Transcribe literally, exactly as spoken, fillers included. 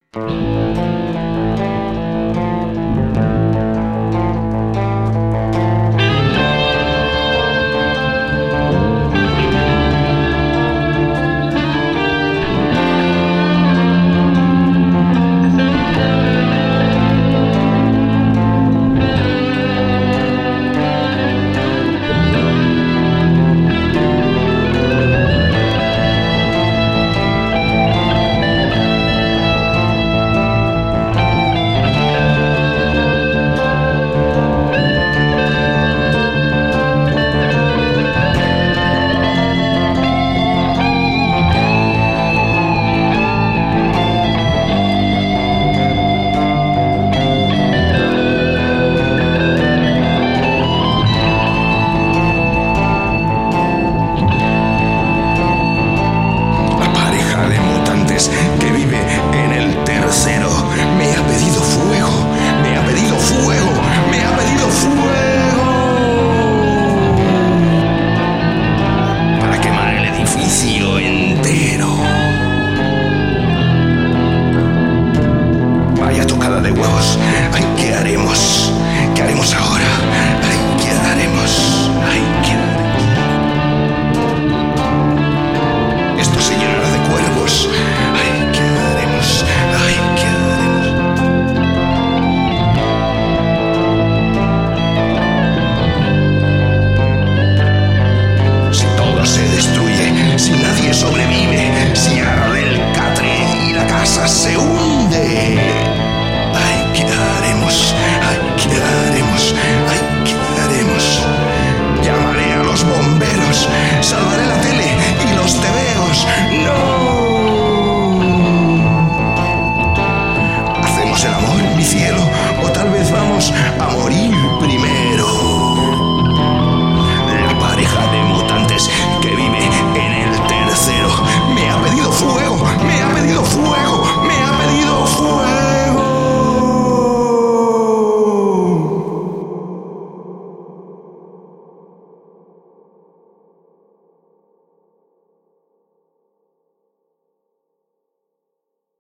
De huevos. Ay, ¿qué haremos? ¿Qué haremos ahora? Ay, ¿qué haremos? Ay, ¿qué haremos? Esto se llenará de cuervos. Ay, ¿qué haremos? Ay, ¿qué haremos? Si todo se destruye, si nadie sobrevive, si arde el catre y la casa se hunde,